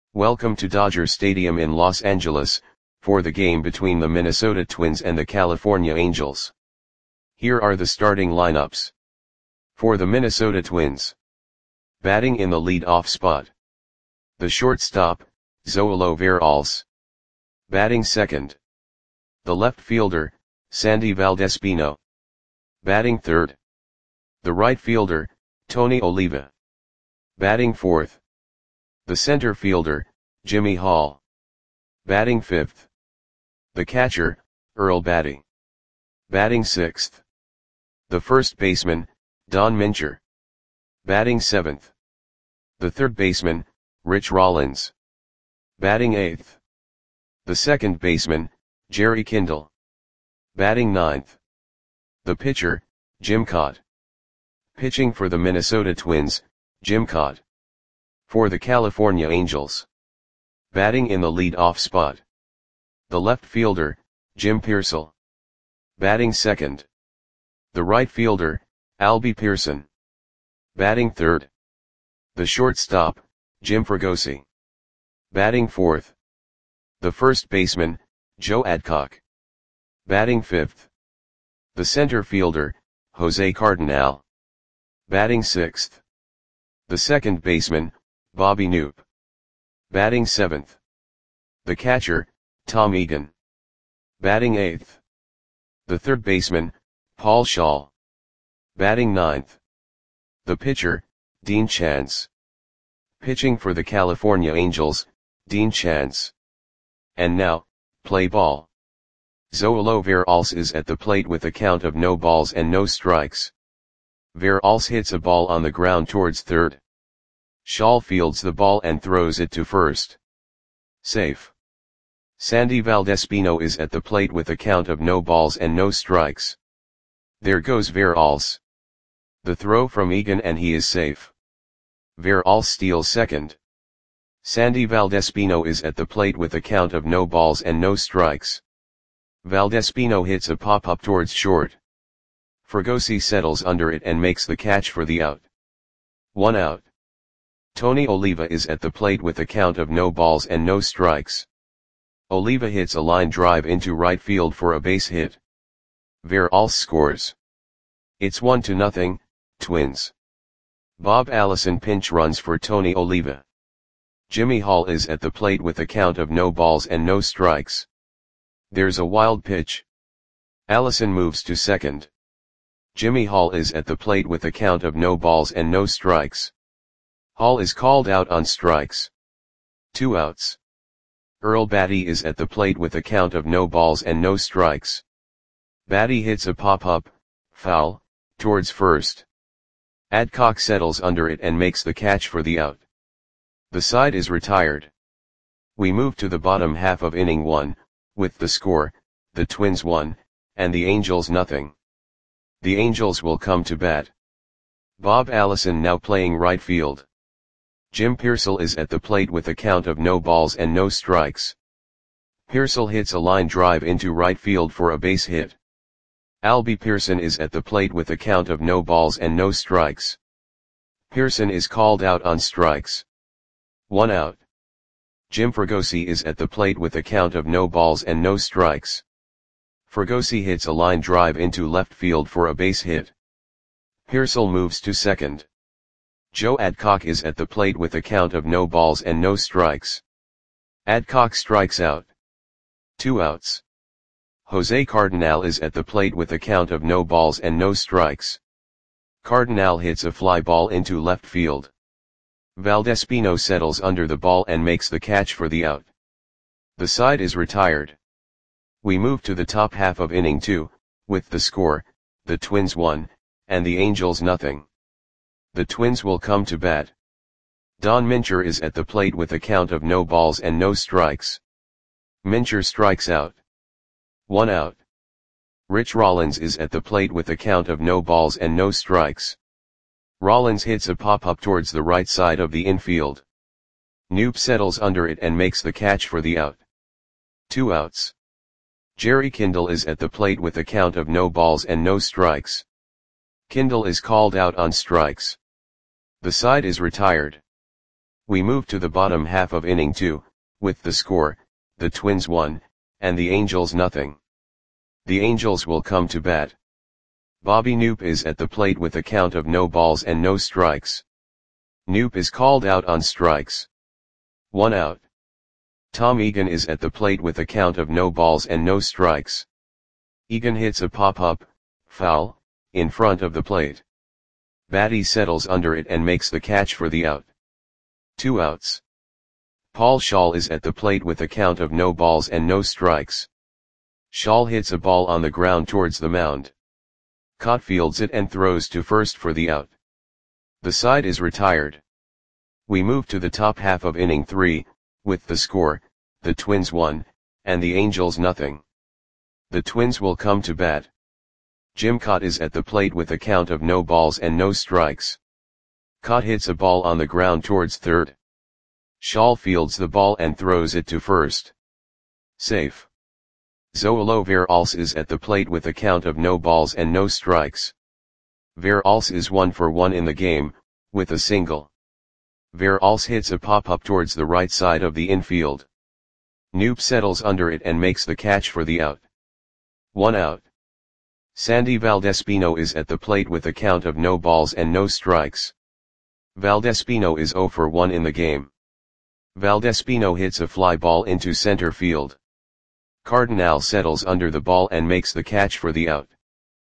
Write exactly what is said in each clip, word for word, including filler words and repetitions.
Welcome to Dodger Stadium in Los Angeles, for the game between the Minnesota Twins and the California Angels. Here are the starting lineups. For the Minnesota Twins. Batting in the lead-off spot. The shortstop, Zoilo Veralles. Batting second. The left fielder, Sandy Valdespino. Batting third. The right fielder, Tony Oliva. Batting fourth. The center fielder, Jimmy Hall. Batting fifth. The catcher, Earl Battey. Batting sixth. The first baseman, Don Mincher. Batting seventh. The third baseman, Rich Rollins. Batting eighth. The second baseman, Jerry Kindle. Batting ninth. The pitcher, Jim Kaat. Pitching for the Minnesota Twins, Jim Kaat. For the California Angels. Batting in the lead-off spot. The left fielder, Jim Piersall. Batting second. The right fielder, Albie Pearson. Batting third. The shortstop, Jim Fregosi. Batting fourth. The first baseman, Joe Adcock. Batting fifth. The center fielder, Jose Cardenal. Batting sixth. The second baseman, Bobby Knoop. Batting seventh. The catcher, Tom Egan. Batting eighth. The third baseman, Paul Schaal. Batting ninth. The pitcher, Dean Chance. Pitching for the California Angels, Dean Chance. And now, play ball. Zoilo Veralles is at the plate with a count of no balls and no strikes. Veralles hits a ball on the ground towards third. Schaal fields the ball and throws it to first. Safe. Sandy Valdespino is at the plate with a count of no balls and no strikes. There goes Veralles. The throw from Egan and he is safe. Veralles steals second. Sandy Valdespino is at the plate with a count of no balls and no strikes. Valdespino hits a pop-up towards short. Fregosi settles under it and makes the catch for the out. One out. Tony Oliva is at the plate with a count of no balls and no strikes. Oliva hits a line drive into right field for a base hit. Veralles scores. It's one to nothing, Twins. Bob Allison pinch runs for Tony Oliva. Jimmy Hall is at the plate with a count of no balls and no strikes. There's a wild pitch. Allison moves to second. Jimmy Hall is at the plate with a count of no balls and no strikes. Hall is called out on strikes. Two outs. Earl Battey is at the plate with a count of no balls and no strikes. Battey hits a pop-up, foul, towards first. Adcock settles under it and makes the catch for the out. The side is retired. We move to the bottom half of inning one, with the score, the Twins one, and the Angels nothing. The Angels will come to bat. Bob Allison now playing right field. Jim Piersall is at the plate with a count of no balls and no strikes. Piersall hits a line drive into right field for a base hit. Albie Pearson is at the plate with a count of no balls and no strikes. Pearson is called out on strikes. One out. Jim Fregosi is at the plate with a count of no balls and no strikes. Fregosi hits a line drive into left field for a base hit. Piersall moves to second. Joe Adcock is at the plate with a count of no balls and no strikes. Adcock strikes out. Two outs. Jose Cardenal is at the plate with a count of no balls and no strikes. Cardenal hits a fly ball into left field. Valdespino settles under the ball and makes the catch for the out. The side is retired. We move to the top half of inning two, with the score, the Twins one, and the Angels nothing. The Twins will come to bat. Don Mincher is at the plate with a count of no balls and no strikes. Mincher strikes out. One out. Rich Rollins is at the plate with a count of no balls and no strikes. Rollins hits a pop-up towards the right side of the infield. Knoop settles under it and makes the catch for the out. Two outs. Jerry Kindle is at the plate with a count of no balls and no strikes. Kindle is called out on strikes. The side is retired. We move to the bottom half of inning two, with the score, the Twins one, and the Angels nothing. The Angels will come to bat. Bobby Knoop is at the plate with a count of no balls and no strikes. Knoop is called out on strikes. One out. Tom Egan is at the plate with a count of no balls and no strikes. Egan hits a pop-up, foul, in front of the plate. Batty settles under it and makes the catch for the out. Two outs. Paul Schaal is at the plate with a count of no balls and no strikes. Schaal hits a ball on the ground towards the mound. Cott fields it and throws to first for the out. The side is retired. We move to the top half of inning three, with the score, the Twins one, and the Angels nothing. The Twins will come to bat. Jim Cott is at the plate with a count of no balls and no strikes. Cott hits a ball on the ground towards third. Schaal fields the ball and throws it to first. Safe. Zoilo Veralce is at the plate with a count of no balls and no strikes. Veralce is one for one in the game, with a single. Veralce hits a pop-up towards the right side of the infield. Knoop settles under it and makes the catch for the out. One out. Sandy Valdespino is at the plate with a count of no balls and no strikes. Valdespino is zero for one in the game. Valdespino hits a fly ball into center field. Cardinal settles under the ball and makes the catch for the out.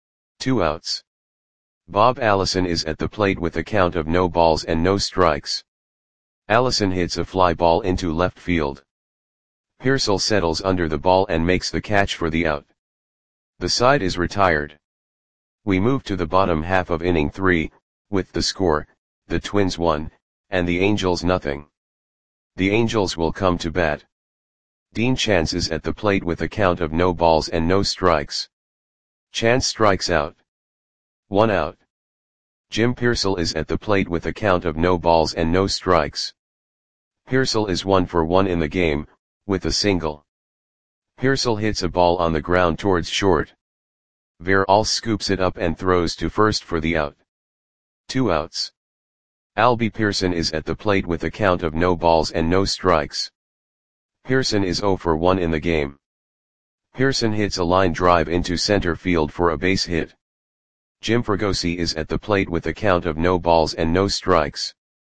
Two outs. Bob Allison is at the plate with a count of no balls and no strikes. Allison hits a fly ball into left field. Pearsall settles under the ball and makes the catch for the out. The side is retired. We move to the bottom half of inning three, with the score, the Twins one, and the Angels nothing. The Angels will come to bat. Dean Chance is at the plate with a count of no balls and no strikes. Chance strikes out. One out. Jim Pearsall is at the plate with a count of no balls and no strikes. Pearsall is one for one in the game, with a single. Pearsall hits a ball on the ground towards short. Veralce scoops it up and throws to first for the out. Two outs. Albie Pearson is at the plate with a count of no balls and no strikes. Pearson is zero for one in the game. Pearson hits a line drive into center field for a base hit. Jim Fregosi is at the plate with a count of no balls and no strikes.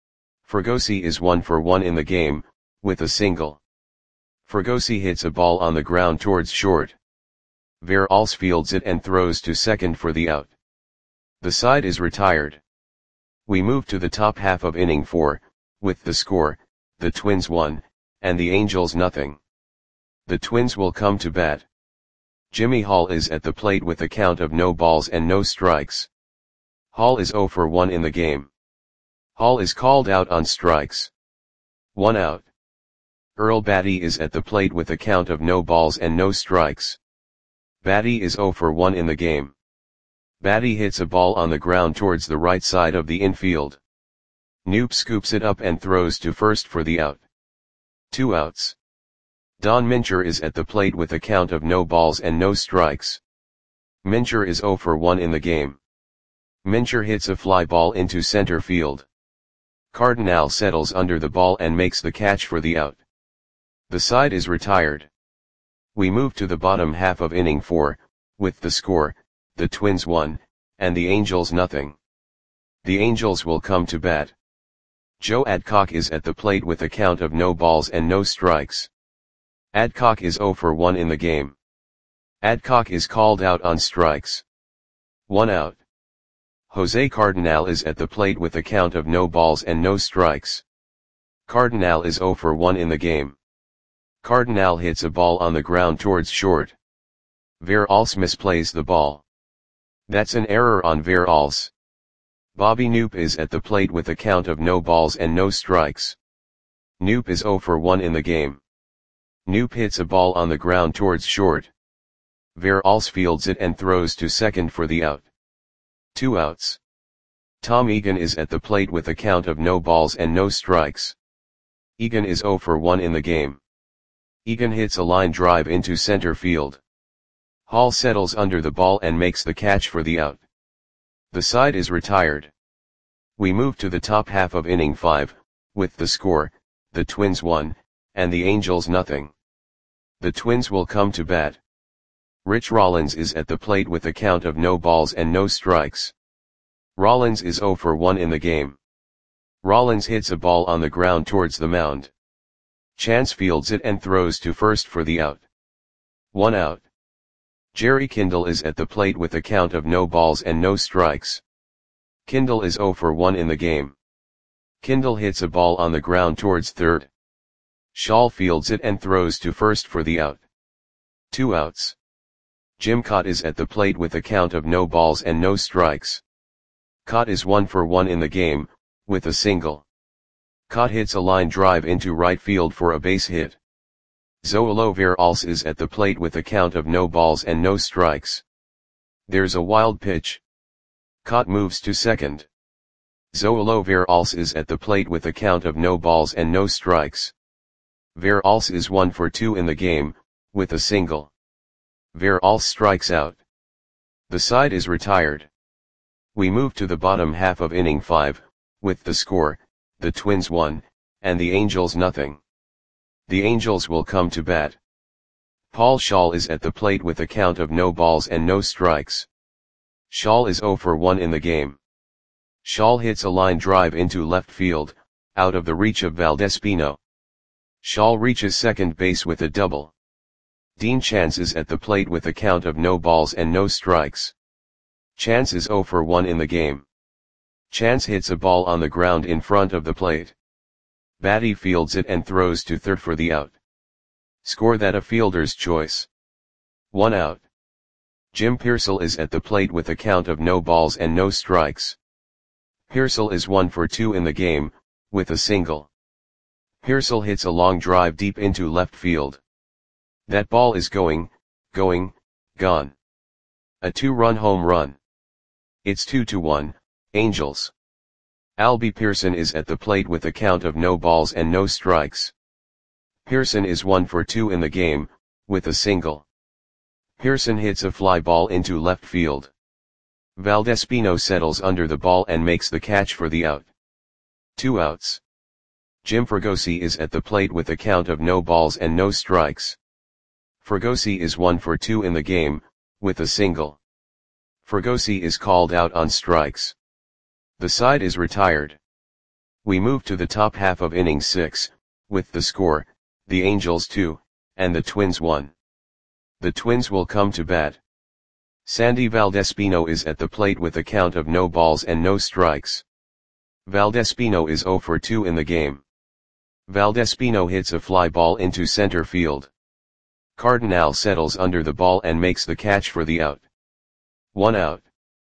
Fregosi is one for one in the game, with a single. Fregosi hits a ball on the ground towards short. Veralce fields it and throws to second for the out. The side is retired. We move to the top half of inning four, with the score, the Twins one, and the Angels nothing. The Twins will come to bat. Jimmy Hall is at the plate with a count of no balls and no strikes. Hall is zero for one in the game. Hall is called out on strikes. One out. Earl Batty is at the plate with a count of no balls and no strikes. Batty is zero for one in the game. Batty hits a ball on the ground towards the right side of the infield. Knoop scoops it up and throws to first for the out. Two outs. Don Mincher is at the plate with a count of no balls and no strikes. Mincher is zero for one in the game. Mincher hits a fly ball into center field. Cardinal settles under the ball and makes the catch for the out. The side is retired. We move to the bottom half of inning four, with the score, the Twins one, and the Angels nothing. The Angels will come to bat. Joe Adcock is at the plate with a count of no balls and no strikes. Adcock is zero for one in the game. Adcock is called out on strikes. One out. Jose Cardinal is at the plate with a count of no balls and no strikes. Cardinal is zero for one in the game. Cardinal hits a ball on the ground towards short. Veralce misplays the ball. That's an error on Veralce. Bobby Knoop is at the plate with a count of no balls and no strikes. Knoop is zero for one in the game. Knoop hits a ball on the ground towards short. Veralce fields it and throws to second for the out. Two outs. Tom Egan is at the plate with a count of no balls and no strikes. Egan is zero for one in the game. Egan hits a line drive into center field. Hall settles under the ball and makes the catch for the out. The side is retired. We move to the top half of inning five, with the score, the Twins one, and the Angels nothing. The Twins will come to bat. Rich Rollins is at the plate with a count of no balls and no strikes. Rollins is oh for one in the game. Rollins hits a ball on the ground towards the mound. Chance fields it and throws to first for the out. One out. Jerry Kindle is at the plate with a count of no balls and no strikes. Kindle is oh for one in the game. Kindle hits a ball on the ground towards third. Shaw fields it and throws to first for the out. Two outs. Jim Kaat is at the plate with a count of no balls and no strikes. Kaat is one for one in the game, with a single. Kaat hits a line drive into right field for a base hit. Zoilo Veralce is at the plate with a count of no balls and no strikes. There's a wild pitch. Kaat moves to second. Zoilo Veralce is at the plate with a count of no balls and no strikes. Veralce is one for two in the game, with a single. Veralce strikes out. The side is retired. We move to the bottom half of inning five, with the score, the Twins one, and the Angels nothing. The Angels will come to bat. Paul Schaal is at the plate with a count of no balls and no strikes. Schaal is oh for one in the game. Schaal hits a line drive into left field, out of the reach of Valdespino. Schaal reaches second base with a double. Dean Chance is at the plate with a count of no balls and no strikes. Chance is oh for one in the game. Chance hits a ball on the ground in front of the plate. Batty fields it and throws to third for the out. Score that a fielder's choice. One out. Jim Piersall is at the plate with a count of no balls and no strikes. Piersall is one for two in the game, with a single. Piersall hits a long drive deep into left field. That ball is going, going, gone. A two-run home run. It's two to one, Angels. Albie Pearson is at the plate with a count of no balls and no strikes. Pearson is one for two in the game, with a single. Pearson hits a fly ball into left field. Valdespino settles under the ball and makes the catch for the out. Two outs. Jim Fregosi is at the plate with a count of no balls and no strikes. Fregosi is one for two in the game, with a single. Fregosi is called out on strikes. The side is retired. We move to the top half of inning six, with the score, the Angels two, and the Twins one. The Twins will come to bat. Sandy Valdespino is at the plate with a count of no balls and no strikes. Valdespino is oh for two in the game. Valdespino hits a fly ball into center field. Cardinal settles under the ball and makes the catch for the out. One out.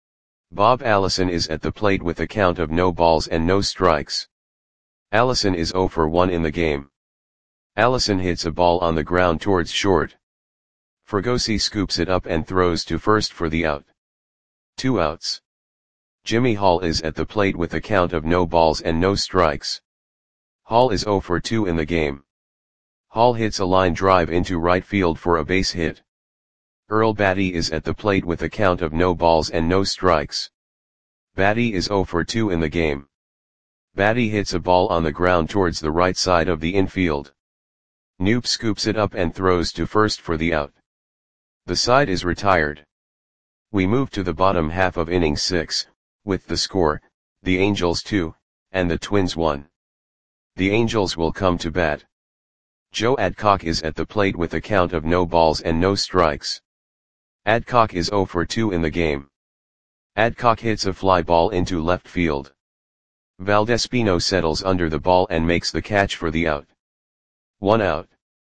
Bob Allison is at the plate with a count of no balls and no strikes. Allison is oh for one in the game. Allison hits a ball on the ground towards short. Fregosi scoops it up and throws to first for the out. Two outs. Jimmy Hall is at the plate with a count of no balls and no strikes. Hall is oh for two in the game. Hall hits a line drive into right field for a base hit. Earl Batty is at the plate with a count of no balls and no strikes. Batty is oh for two in the game. Batty hits a ball on the ground towards the right side of the infield. Knoop scoops it up and throws to first for the out. The side is retired. We move to the bottom half of inning six, with the score, the Angels two, and the Twins one. The Angels will come to bat. Joe Adcock is at the plate with a count of no balls and no strikes. Adcock is oh for two in the game. Adcock hits a fly ball into left field. Valdespino settles under the ball and makes the catch for the out. One out.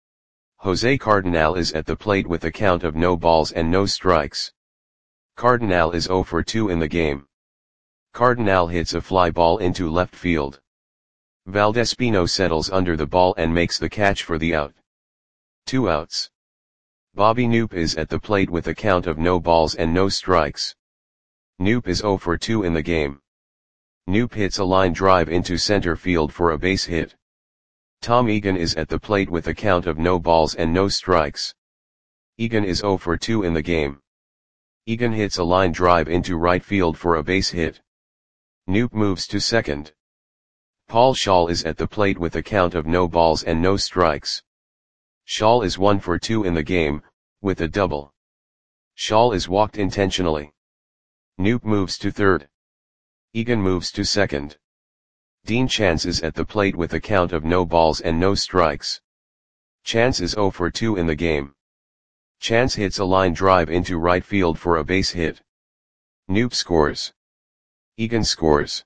Jose Cardinal is at the plate with a count of no balls and no strikes. Cardinal is oh for two in the game. Cardinal hits a fly ball into left field. Valdespino settles under the ball and makes the catch for the out. Two outs. Bobby Knoop is at the plate with a count of no balls and no strikes. Knoop is oh for two in the game. Knoop hits a line drive into center field for a base hit. Tom Egan is at the plate with a count of no balls and no strikes. Egan is oh for two in the game. Egan hits a line drive into right field for a base hit. Knoop moves to second. Paul Schall is at the plate with a count of no balls and no strikes. Schall is one for two in the game, with a double. Schall is walked intentionally. Knoop moves to third. Egan moves to second. Dean Chance is at the plate with a count of no balls and no strikes. Chance is zero for two in the game. Chance hits a line drive into right field for a base hit. Knoop scores. Egan scores.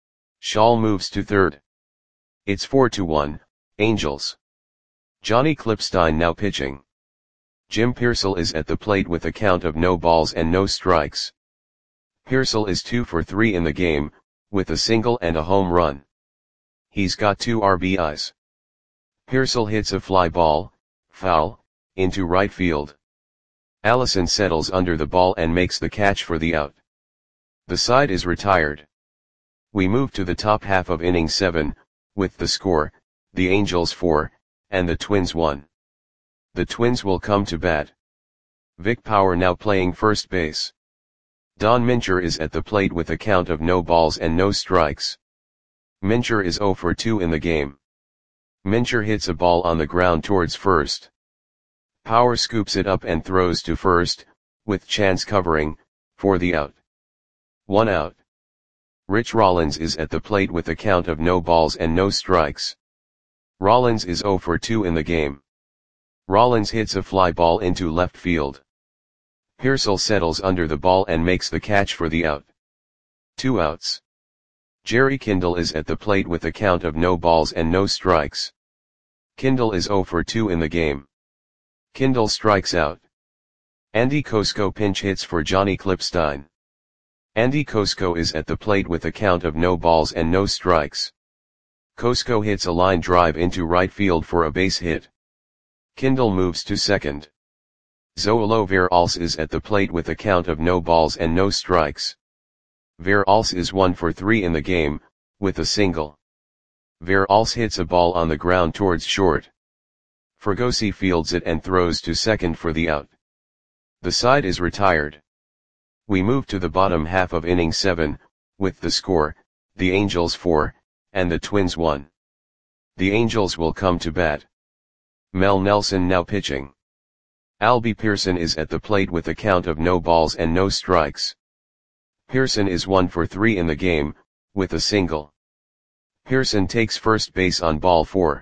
Schall moves to third. It's four to one, Angels. Johnny Klipstein now pitching. Jim Pearsall is at the plate with a count of no balls and no strikes. Pearsall is two for three in the game, with a single and a home run. He's got two R B Is. Pearsall hits a fly ball, foul, into right field. Allison settles under the ball and makes the catch for the out. The side is retired. We move to the top half of inning seven, with the score, the Angels four, and the Twins one. The Twins will come to bat. Vic Power now playing first base. Don Mincher is at the plate with a count of no balls and no strikes. Mincher is zero for two in the game. Mincher hits a ball on the ground towards first. Power scoops it up and throws to first, with Chance covering, for the out. One out. Rich Rollins is at the plate with a count of no balls and no strikes. Rollins is zero for two in the game. Rollins hits a fly ball into left field. Pearsall settles under the ball and makes the catch for the out. Two outs. Jerry Kindle is at the plate with a count of no balls and no strikes. Kindle is zero for two in the game. Kindle strikes out. Andy Kosko pinch hits for Johnny Klipstein. Andy Kosko is at the plate with a count of no balls and no strikes. Kosko hits a line drive into right field for a base hit. Kindle moves to second. Zoilo Veralce is at the plate with a count of no balls and no strikes. Veralce is one for three in the game, with a single. Veralce hits a ball on the ground towards short. Fregosi fields it and throws to second for the out. The side is retired. We move to the bottom half of inning seven, with the score, the Angels four, and the Twins one. The Angels will come to bat. Mel Nelson now pitching. Albie Pearson is at the plate with a count of no balls and no strikes. Pearson is one for three in the game, with a single. Pearson takes first base on ball four.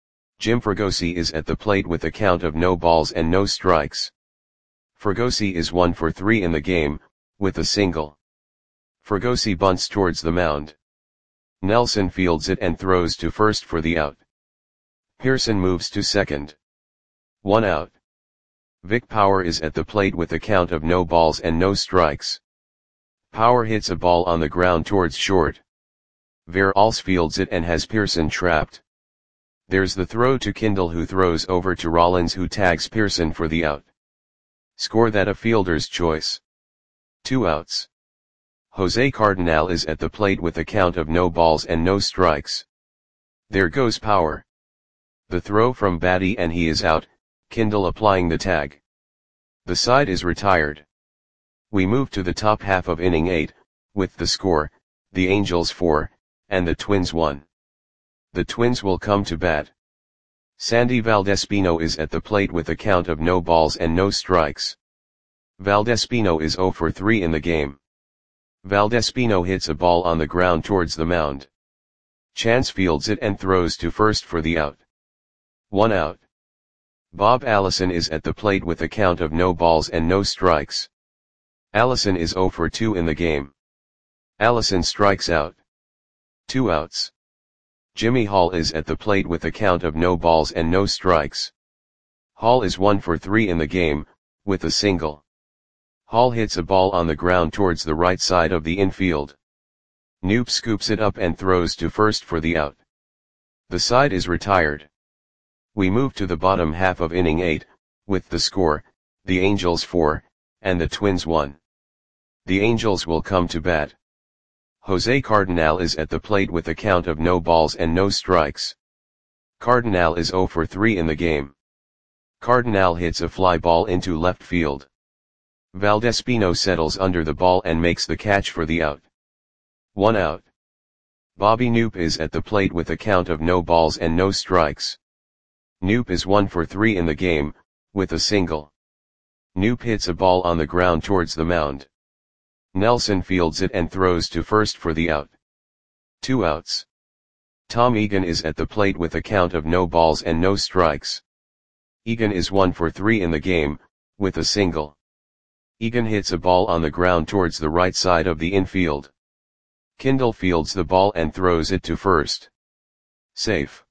Jim Fregosi is at the plate with a count of no balls and no strikes. Fregosi is one for three in the game, with a single. Fregosi bunts towards the mound. Nelson fields it and throws to first for the out. Pearson moves to second. One out. Vic Power is at the plate with a count of no balls and no strikes. Power hits a ball on the ground towards short. Veralce fields it and has Pearson trapped. There's the throw to Kindle, who throws over to Rollins, who tags Pearson for the out. Score that a fielder's choice. Two outs. Jose Cardinal is at the plate with a count of no balls and no strikes. There goes Power. The throw from Batty and he is out, Kindle applying the tag. The side is retired. We move to the top half of inning eight, with the score, the Angels four, and the Twins one. The Twins will come to bat. Sandy Valdespino is at the plate with a count of no balls and no strikes. Valdespino is zero for three in the game. Valdespino hits a ball on the ground towards the mound. Chance fields it and throws to first for the out. One out. Bob Allison is at the plate with a count of no balls and no strikes. Allison is zero for two in the game. Allison strikes out. Two outs. Jimmy Hall is at the plate with a count of no balls and no strikes. Hall is one for three in the game, with a single. Hall hits a ball on the ground towards the right side of the infield. Knoop scoops it up and throws to first for the out. The side is retired. We move to the bottom half of inning eight, with the score, the Angels four, and the Twins one. The Angels will come to bat. Jose Cardinal is at the plate with a count of no balls and no strikes. Cardinal is zero for three in the game. Cardinal hits a fly ball into left field. Valdespino settles under the ball and makes the catch for the out. One out. Bobby Knoop is at the plate with a count of no balls and no strikes. Knoop is one for three in the game, with a single. Knoop hits a ball on the ground towards the mound. Nelson fields it and throws to first for the out. Two outs. Tom Egan is at the plate with a count of no balls and no strikes. Egan is one for three in the game, with a single. Egan hits a ball on the ground towards the right side of the infield. Kindle fields the ball and throws it to first. Safe.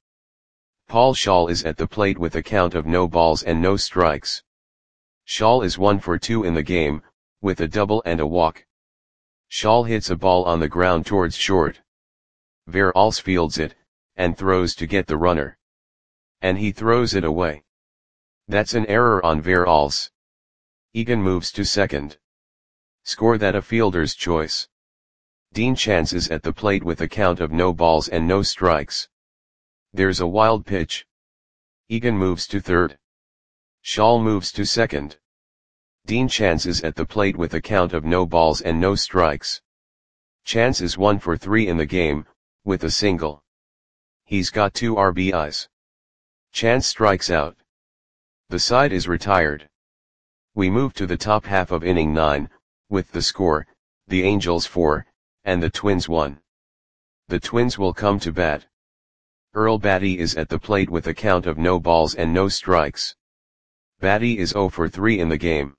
Paul Schall is at the plate with a count of no balls and no strikes. Schall is one for two in the game, with a double and a walk. Schall hits a ball on the ground towards short. Verhulst fields it, and throws to get the runner. And he throws it away. That's an error on Verhulst. Egan moves to second. Score that a fielder's choice. Dean Chance is at the plate with a count of no balls and no strikes. There's a wild pitch. Egan moves to third. Schall moves to second. Dean Chance is at the plate with a count of no balls and no strikes. Chance is one for three in the game, with a single. He's got two R B Is. Chance strikes out. The side is retired. We move to the top half of inning nine, with the score, the Angels four, and the Twins one. The Twins will come to bat. Earl Batty is at the plate with a count of no balls and no strikes. Batty is zero for three in the game.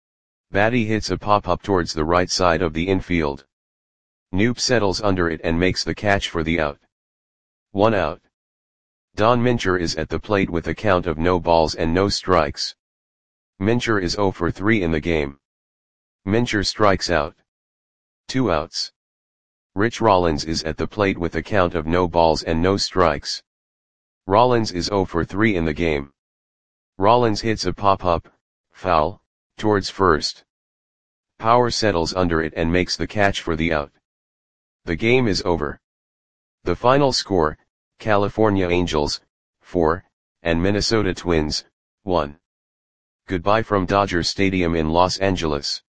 Batty hits a pop-up towards the right side of the infield. Knoop settles under it and makes the catch for the out. One out. Don Mincher is at the plate with a count of no balls and no strikes. Mincher is zero for three in the game. Mincher strikes out. Two outs. Rich Rollins is at the plate with a count of no balls and no strikes. Rollins is zero for three in the game. Rollins hits a pop-up, foul, towards first. Power settles under it and makes the catch for the out. The game is over. The final score, California Angels, four, and Minnesota Twins, one. Goodbye from Dodger Stadium in Los Angeles.